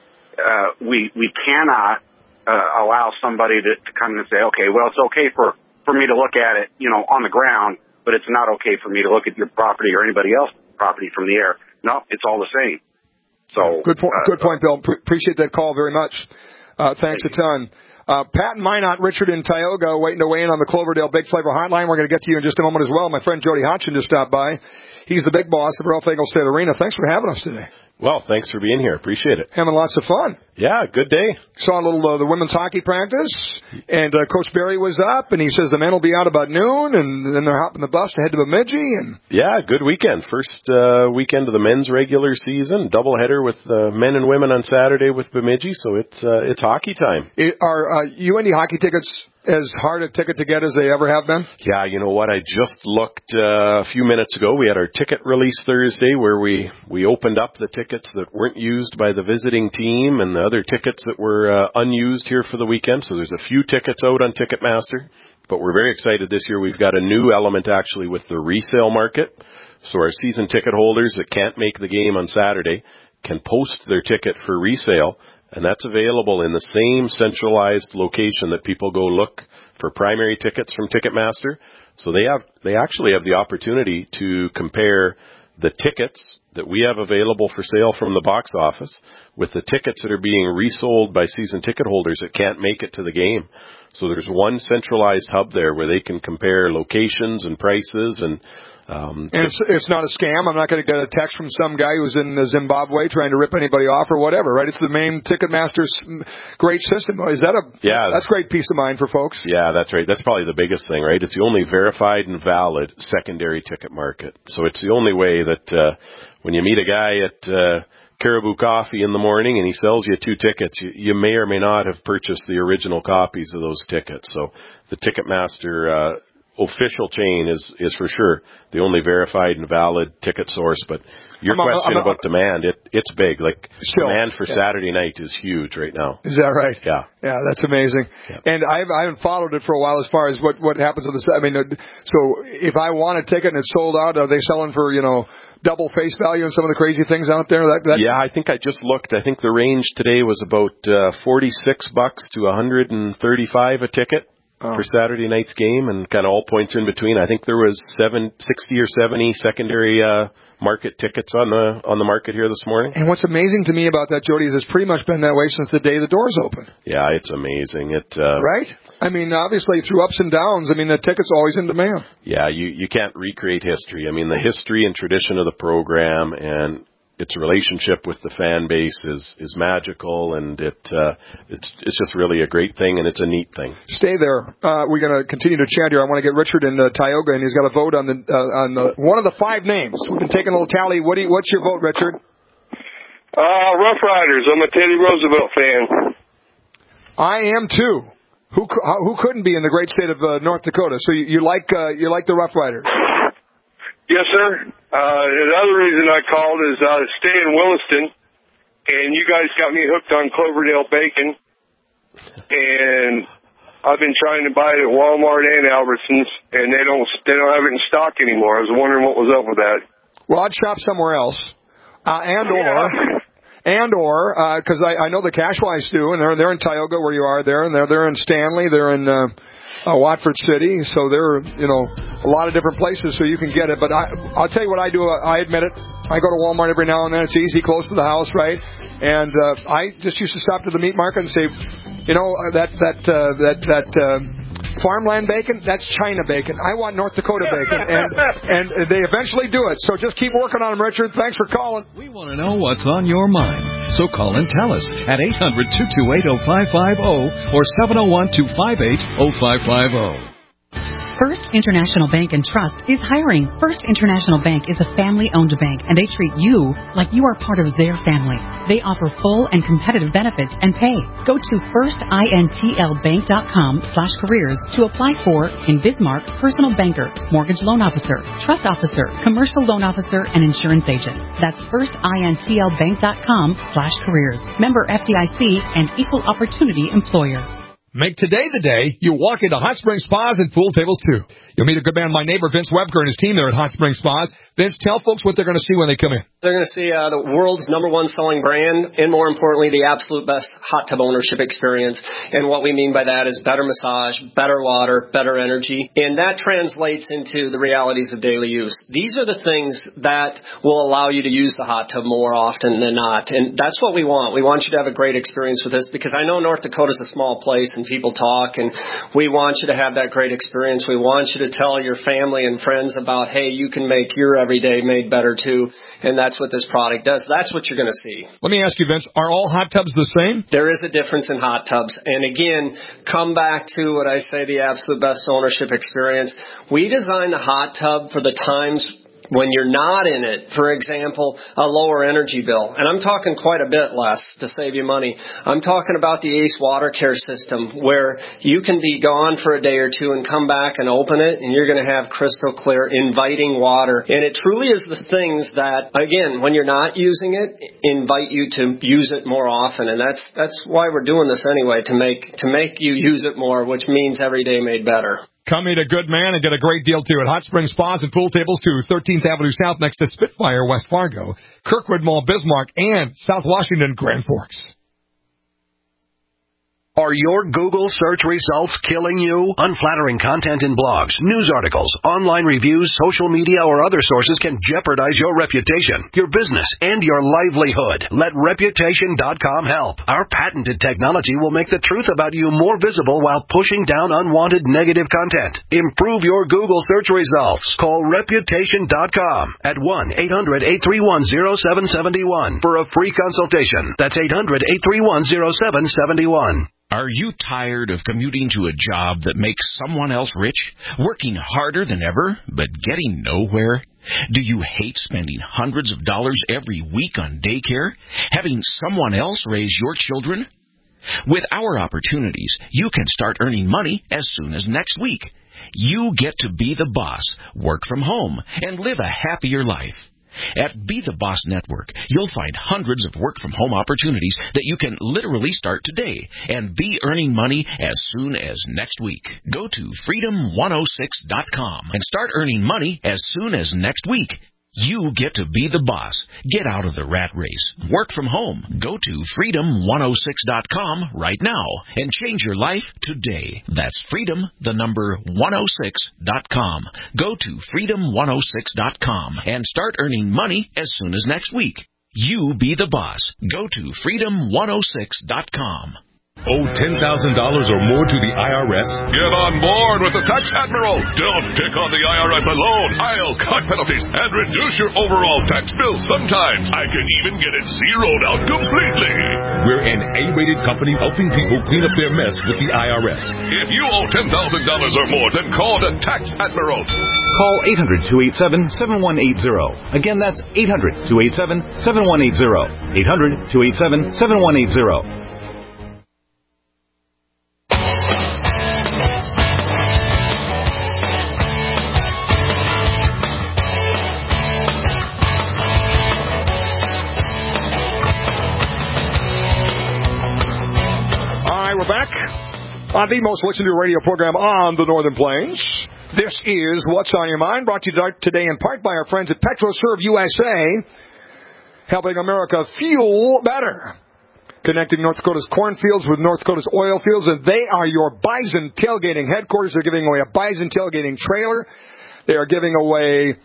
we cannot allow somebody to come in and say, okay, well, it's okay for me to look at it, on the ground, but it's not okay for me to look at your property or anybody else's property from the air. No, it's all the same. So good point, Bill. Appreciate that call very much. Thanks a ton. Pat and Minot, Richard in Tioga, waiting to weigh in on the Cloverdale Big Flavor Hotline. We're going to get to you in just a moment as well. My friend Jody Hodgson just stopped by. He's the big boss of Ralph Engel State Arena. Thanks for having us today. Well, thanks for being here. Appreciate it. Having lots of fun. Yeah, good day. Saw a little the women's hockey practice, and Coach Barry was up, and he says the men will be out about noon, and then they're hopping the bus to head to Bemidji. And yeah, good weekend. First weekend of the men's regular season. Doubleheader with men and women on Saturday with Bemidji, so it's hockey time. Are UND hockey tickets as hard a ticket to get as they ever have been? Yeah, you know what? I just looked a few minutes ago. We had our ticket release Thursday where we opened up the tickets that weren't used by the visiting team and the other tickets that were unused here for the weekend. So there's a few tickets out on Ticketmaster, but we're very excited this year. We've got a new element actually with the resale market. So our season ticket holders that can't make the game on Saturday can post their ticket for resale, and that's available in the same centralized location that people go look for primary tickets from Ticketmaster. So they actually have the opportunity to compare the tickets that we have available for sale from the box office with the tickets that are being resold by season ticket holders that can't make it to the game. So there's one centralized hub there where they can compare locations and prices and it's not a scam. I'm not going to get a text from some guy who's in Zimbabwe trying to rip anybody off or whatever, right? It's the main Ticketmaster's great system. That's great peace of mind for folks. Yeah, that's right. That's probably the biggest thing, right? It's the only verified and valid secondary ticket market. So it's the only way that when you meet a guy at Caribou Coffee in the morning and he sells you 2 tickets, you may or may not have purchased the original copies of those tickets. So the Ticketmaster official chain is for sure the only verified and valid ticket source. But your question about demand, it's big. Like demand for Saturday night is huge right now. Is that right? Yeah. Yeah, that's amazing. Yeah. And I haven't followed it for a while as far as what happens on the. I mean, so if I want a ticket and it's sold out, are they selling for double face value and some of the crazy things out there? Yeah, I think I just looked. I think the range today was about $46 to $135 a ticket for Saturday night's game, and kind of all points in between. I think there was 60 or 70 secondary market tickets on the market here this morning. And what's amazing to me about that, Jody, is it's pretty much been that way since the day the doors open. Yeah, it's amazing. Right? I mean, obviously through ups and downs, I mean, the ticket's always in demand. Yeah, you can't recreate history. I mean, the history and tradition of the program and its relationship with the fan base is magical, and it's just really a great thing, and it's a neat thing. Stay there. We're going to continue to chat here. I want to get Richard in Tioga, and he's got a vote on the one of the 5 names. We've been taking a little tally. What's your vote, Richard? Rough Riders. I'm a Teddy Roosevelt fan. I am too. Who couldn't be in the great state of North Dakota? So you like the Rough Riders? Yes, sir. The other reason I called is I stay in Williston, and you guys got me hooked on Cloverdale bacon, and I've been trying to buy it at Walmart and Albertsons, and they don't have it in stock anymore. I was wondering what was up with that. Well, I'd shop somewhere else, because I know the Cashwise do, and they're in Tioga where you are there, and they're in Stanley, they're in Watford City, so they're a lot of different places so you can get it. But I'll tell you what I do. I admit it. I go to Walmart every now and then. It's easy, close to the house, right? And I just used to stop to the meat market and say, that farmland bacon, that's China bacon. I want North Dakota bacon. And they eventually do it. So just keep working on them, Richard. Thanks for calling. We want to know what's on your mind. So call and tell us at 800-228-0550 or 701-258-0550. First International Bank and Trust is hiring. First International Bank is a family-owned bank, and they treat you like you are part of their family. They offer full and competitive benefits and pay. Go to firstintlbank.com/careers to apply for, in Bismarck, personal banker, mortgage loan officer, trust officer, commercial loan officer, and insurance agent. That's firstintlbank.com/careers. Member FDIC and equal opportunity employer. Make today the day you walk into Hot Springs Spas and Pool Tables, too. You'll meet a good man, my neighbor, Vince Webker, and his team there at Hot Springs Spas. Vince, tell folks what they're going to see when they come in. They're going to see the world's #1 selling brand, and more importantly, the absolute best hot tub ownership experience. And what we mean by that is better massage, better water, better energy. And that translates into the realities of daily use. These are the things that will allow you to use the hot tub more often than not. And that's what we want. We want you to have a great experience with this, because I know North Dakota's a small place and people talk, and we want you to have that great experience. We want you to tell your family and friends about, hey, you can make your everyday made better too, and that's what this product does. That's what you're going to see. Let me ask you, Vince, are all hot tubs the same? There is a difference in hot tubs, and again, come back to what I say, the absolute best ownership experience. We designed the hot tub for the times when you're not in it. For example, a lower energy bill. And I'm talking quite a bit less to save you money. I'm talking about the Ace Water Care system, where you can be gone for a day or two and come back and open it, and you're going to have crystal clear, inviting water. And it truly is the things that, again, when you're not using it, invite you to use it more often. And that's why we're doing this anyway, to make you use it more, which means every day made better. Come meet a good man and get a great deal, too, at Hot Springs Spas and Pool Tables, 2, 13th Avenue South, next to Spitfire, West Fargo, Kirkwood Mall, Bismarck, and South Washington, Grand Forks. Are your Google search results killing you? Unflattering content in blogs, news articles, online reviews, social media, or other sources can jeopardize your reputation, your business, and your livelihood. Let Reputation.com help. Our patented technology will make the truth about you more visible while pushing down unwanted negative content. Improve your Google search results. Call Reputation.com at 1-800-831-0771 for a free consultation. That's 800-831-0771. Are you tired of commuting to a job that makes someone else rich, working harder than ever, but getting nowhere? Do you hate spending hundreds of dollars every week on daycare, having someone else raise your children? With our opportunities, you can start earning money as soon as next week. You get to be the boss, work from home, and live a happier life. At Be the Boss Network, you'll find hundreds of work-from-home opportunities that you can literally start today and be earning money as soon as next week. Go to freedom106.com and start earning money as soon as next week. You get to be the boss. Get out of the rat race. Work from home. Go to freedom106.com right now and change your life today. That's freedom106.com. Go to freedom106.com and start earning money as soon as next week. You be the boss. Go to freedom106.com. Owe $10,000 or more to the IRS? Get on board with the Tax Admiral. Don't pick on the IRS alone. I'll cut penalties and reduce your overall tax bill. Sometimes I can even get it zeroed out completely. We're an A-rated company helping people clean up their mess with the IRS. If you owe $10,000 or more, then call the Tax Admiral. Call 800-287-7180. Again, that's 800-287-7180. 800-287-7180. We're back on the most listened to radio program on the Northern Plains. This is What's on Your Mind, brought to you today in part by our friends at PetroServe USA, helping America fuel better. Connecting North Dakota's cornfields with North Dakota's oil fields, and they are your Bison tailgating headquarters. They're giving away a Bison tailgating trailer. They are giving away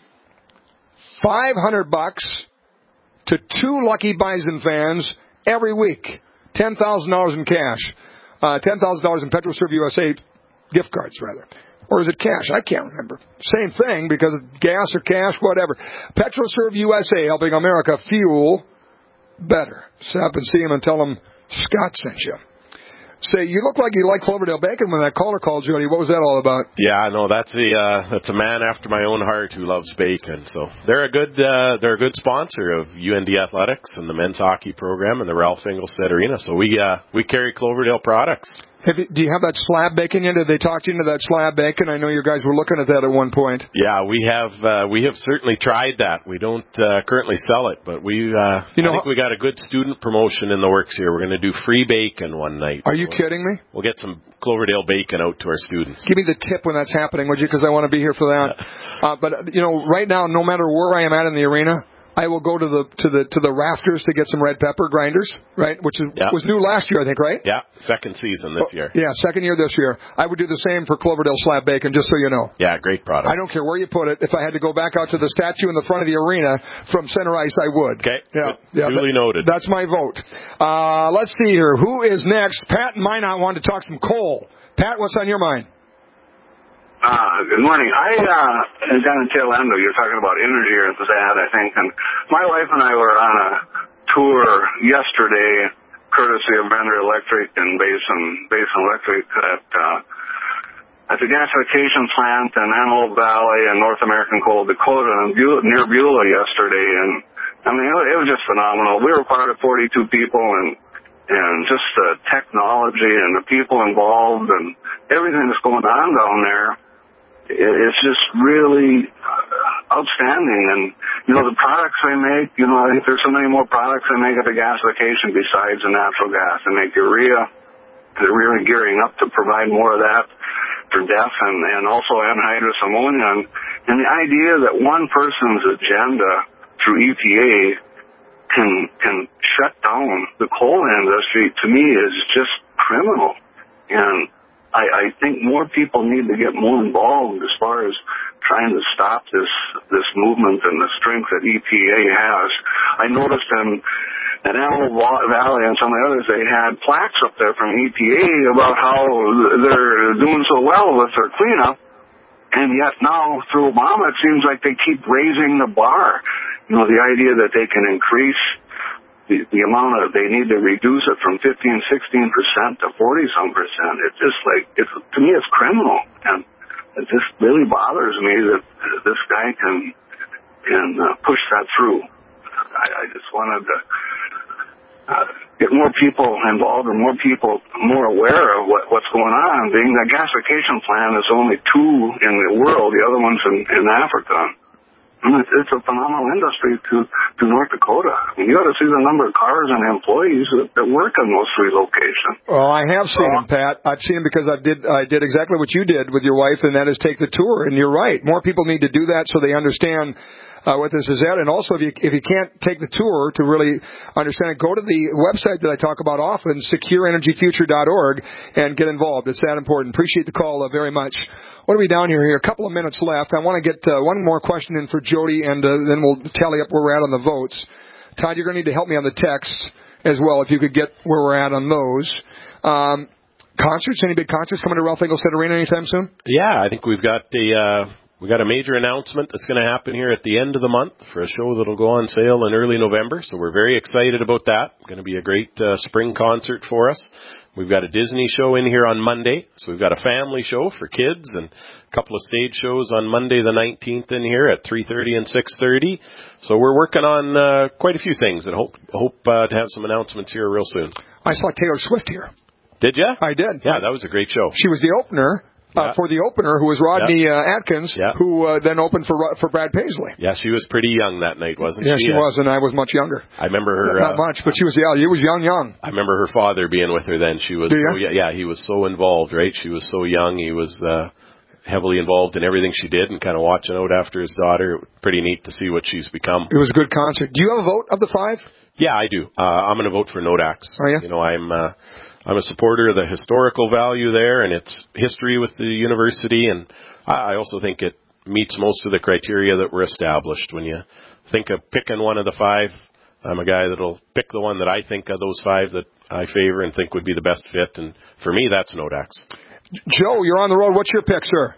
$500 to 2 lucky Bison fans every week. $10,000 in cash. $10,000 in PetroServe USA gift cards, rather. Or is it cash? I can't remember. Same thing, because gas or cash, whatever. PetroServe USA, helping America fuel better. Stop and see them and tell them Scott sent you. Say, you look like you like Cloverdale Bacon when that caller called, Jody. What was that all about? Yeah, no, that's a man after my own heart who loves bacon. So they're a good sponsor of UND Athletics and the men's hockey program and the Ralph Engelstad Arena. So we carry Cloverdale products. Do you have that slab bacon yet? Did they talk to you into that slab bacon? I know you guys were looking at that at one point. Yeah, we have certainly tried that. We don't currently sell it, but I think we got a good student promotion in the works here. We're going to do free bacon one night. Are you kidding me? We'll get some Cloverdale bacon out to our students. Give me the tip when that's happening, would you? Because I want to be here for that. But right now, no matter where I am at in the arena, I will go to the rafters to get some red pepper grinders, right? Which was new last year, I think, right? Yeah, second season this year. Yeah, second year this year. I would do the same for Cloverdale slab bacon, just so you know. Yeah, great product. I don't care where you put it. If I had to go back out to the statue in the front of the arena from center ice, I would. Okay. Yeah. Duly noted. That's my vote. Let's see here. Who is next? Pat and Minot wanted to talk some coal. Pat, what's on your mind? Good morning. Down in Tail Endo, you're talking about energy or that, I think. And my wife and I were on a tour yesterday, courtesy of Bender Electric and Basin Electric at the gasification plant in Antelope Valley in North American Coal Dakota near Beulah yesterday. And I mean, it was just phenomenal. We were part of 42 people and just the technology and the people involved and everything that's going on down there. It's just really outstanding. And, the products they make, I think there's so many more products they make at the gasification besides the natural gas. They make urea. They're really gearing up to provide more of that for DEF and also anhydrous ammonia. And the idea that one person's agenda through EPA can shut down the coal industry, to me, is just criminal. And I think more people need to get more involved as far as trying to stop this movement and the strength that EPA has. I noticed in Antelope Valley and some of the others, they had plaques up there from EPA about how they're doing so well with their cleanup, and yet now through Obama it seems like they keep raising the bar. The idea that they can increase the amount of, they need to reduce it from 15, 16% to 40-some percent. It's just like, to me, it's criminal. And it just really bothers me that this guy can push that through. I just wanted to get more people involved and more people more aware of what's going on. Being that gasification plant is only 2 in the world, the other one's in Africa. It's a phenomenal industry to North Dakota. I mean, you ought to see the number of cars and employees that work in those 3 locations. Well, I have seen them, Pat. I've seen them because I did exactly what you did with your wife, and that is take the tour. And you're right. More people need to do that so they understand what this is at. And also, if you can't take the tour to really understand it, go to the website that I talk about often, secureenergyfuture.org, and get involved. It's that important. Appreciate the call very much. What are we down here? A couple of minutes left. I want to get one more question in for Jody, and then we'll tally up where we're at on the votes. Todd, you're going to need to help me on the text as well, if you could get where we're at on those. Concerts? Any big concerts coming to Ralph Engelstad Arena anytime soon? Yeah, I think we've got a major announcement that's going to happen here at the end of the month for a show that'll go on sale in early November. So we're very excited about that. Going to be a great spring concert for us. We've got a Disney show in here on Monday. So we've got a family show for kids and a couple of stage shows on Monday the 19th in here at 3:30 and 6:30. So we're working on quite a few things and hope to have some announcements here real soon. I saw Taylor Swift here. Did you? I did. Yeah, that was a great show. She was the opener. For the opener, who was Rodney Atkins, who then opened for Brad Paisley. Yeah, she was pretty young that night, wasn't she? Yeah, she was, and I was much younger. I remember her. Not much, but she was, she was young. I remember her father being with her then. She was, he was so involved, right? She was so young. He was heavily involved in everything she did and kind of watching out after his daughter. Pretty neat to see what she's become. It was a good concert. Do you have a vote of the 5? Yeah, I do. I'm going to vote for Nodax. Are you? I'm a supporter of the historical value there and its history with the university, and I also think it meets most of the criteria that were established. When you think of picking one of the 5, I'm a guy that'll pick the one that I think of those 5 that I favor and think would be the best fit, and for me, that's Nodax. Joe, you're on the road. What's your pick, sir?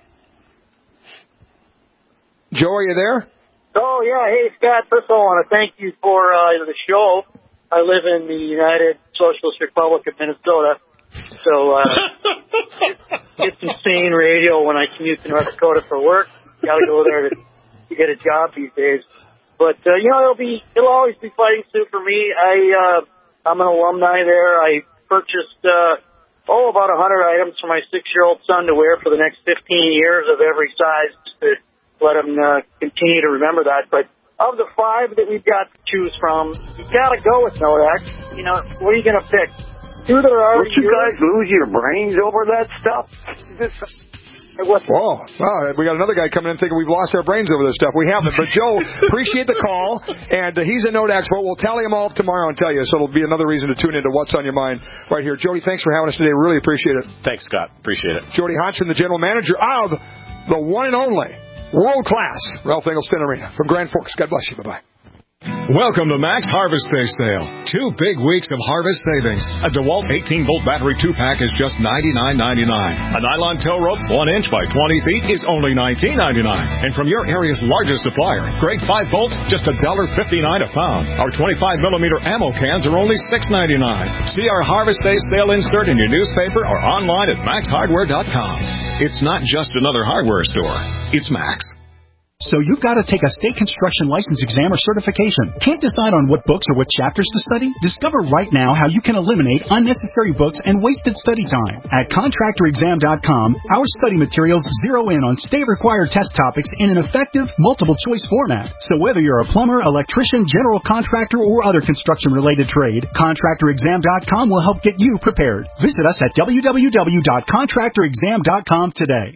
Joe, are you there? Oh, yeah. Hey, Scott, first of all, I want to thank you for the show. I live in the United Socialist Republic of Minnesota, So it's insane radio when I commute to North Dakota for work. Got to go there to get a job these days. But it'll always be Fighting Sioux for me. I'm an alumni there. I purchased about 100 items for my 6-year-old son to wear for the next 15 years of every size, just to let him continue to remember that. But of the 5 that we've got to choose from, you got to go with Nodax. What are you going to pick? 2 that are already. Don't you guys lose your brains over that stuff? Whoa. Wow, we got another guy coming in thinking we've lost our brains over this stuff. We haven't. But, Joe, appreciate the call. And he's a Nodax vote. We'll tally them all up tomorrow and tell you. So it'll be another reason to tune into What's on Your Mind right here. Jody, thanks for having us today. Really appreciate it. Thanks, Scott. Appreciate it. Jody Hodgson, the general manager of the one and only world-class Ralph Engelstad Arena from Grand Forks. God bless you. Bye-bye. Welcome to Max Harvest Day Sale. 2 big weeks of harvest savings. A DeWalt 18-volt battery 2-pack is just $99.99. A nylon tow rope 1 inch by 20 feet is only $19.99. And from your area's largest supplier, grade 5 bolts, just $1.59 a pound. Our 25mm ammo cans are only $6.99. See our Harvest Day Sale insert in your newspaper or online at maxhardware.com. It's not just another hardware store. It's Max. So you've got to take a state construction license exam or certification. Can't decide on what books or what chapters to study? Discover right now how you can eliminate unnecessary books and wasted study time. At contractorexam.com, our study materials zero in on state-required test topics in an effective, multiple-choice format. So whether you're a plumber, electrician, general contractor, or other construction-related trade, contractorexam.com will help get you prepared. Visit us at www.contractorexam.com today.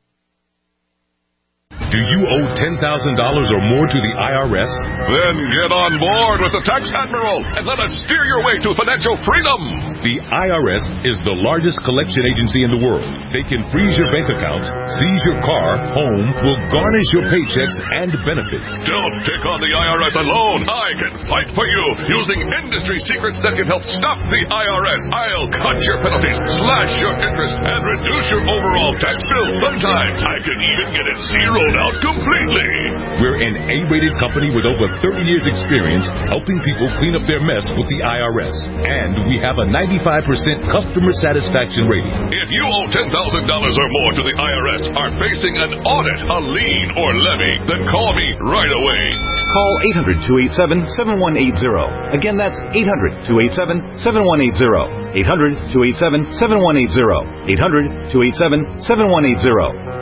Do you owe $10,000 or more to the IRS? Then get on board with the Tax Admiral and let us steer your way to financial freedom. The IRS is the largest collection agency in the world. They can freeze your bank accounts, seize your car, home, will garnish your paychecks and benefits. Don't take on the IRS alone. I can fight for you using industry secrets that can help stop the IRS. I'll cut your penalties, slash your interest, and reduce your overall tax bill. Sometimes I can even get it zeroed out completely. We're an A-rated company with over 30 years experience helping people clean up their mess with the IRS. And we have a 95% customer satisfaction rating. If you owe $10,000 or more to the IRS, are facing an audit, a lien, or levy, then call me right away. Call 800-287-7180. Again, that's 800-287-7180. 800-287-7180. 800-287-7180.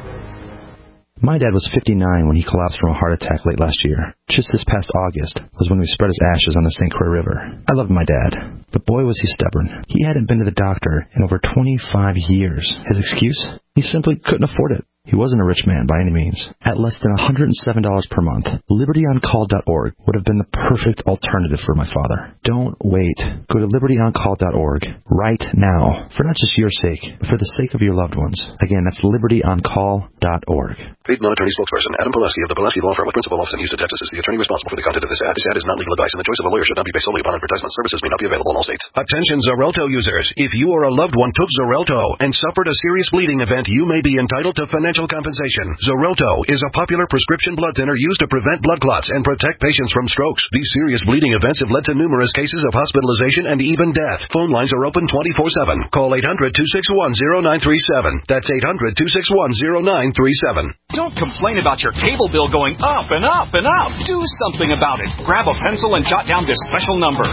My dad was 59 when he collapsed from a heart attack late last year. Just this past August was when we spread his ashes on the St. Croix River. I loved my dad, but boy was he stubborn. He hadn't been to the doctor in over 25 years. His excuse? He simply couldn't afford it. He wasn't a rich man by any means. At less than $107 per month, LibertyOnCall.org would have been the perfect alternative for my father. Don't wait. Go to LibertyOnCall.org right now, for not just your sake, but for the sake of your loved ones. Again, that's LibertyOnCall.org. Paid non-attorney spokesperson Adam Pulaski of the Pulaski Law Firm with principal office in Houston, Texas, is the attorney responsible for the content of this ad. This ad is not legal advice, and the choice of a lawyer should not be based solely upon advertisement. Services may not be available in all states. Attention Xarelto users. If you or a loved one took Xarelto and suffered a serious bleeding event, you may be entitled to financial compensation. Xarelto is a popular prescription blood thinner used to prevent blood clots and protect patients from strokes. These serious bleeding events have led to numerous cases of hospitalization and even death. Phone lines are open 24/7. Call 800-261-0937. That's 800-261-0937. Don't complain about your cable bill going up and up and up. Do something about it. Grab a pencil and jot down this special number,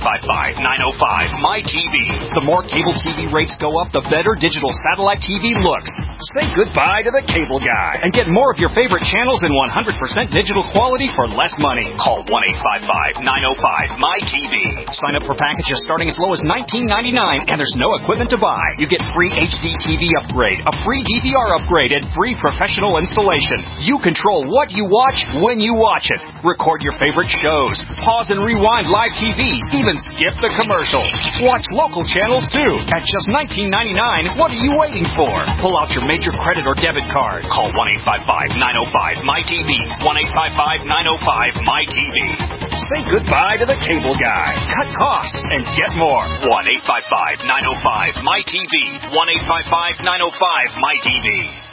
1-855-905-MY-TV. The more cable TV rates go up, the better digital satellite TV looks. Say goodbye to the cable guy and get more of your favorite channels in 100% digital quality for less money. Call 1-855-905-MY-TV. Sign up for packages starting as low as $19.99, and there's no equipment to buy. You get free HD TV upgrade, a free DVR upgrade, and free professional installation. You control what you watch when you watch it. Record your favorite shows. Pause and rewind live TV. Even skip the commercials. Watch local channels too. At just $19.99, what are you waiting for? Pull out your major credit or debit card. Call 1-855-905-MY-TV. 1-855-905-MY-TV. Say goodbye to the cable guy. Cut costs and get more. 1-855-905-MY-TV. 1-855-905-MY-TV.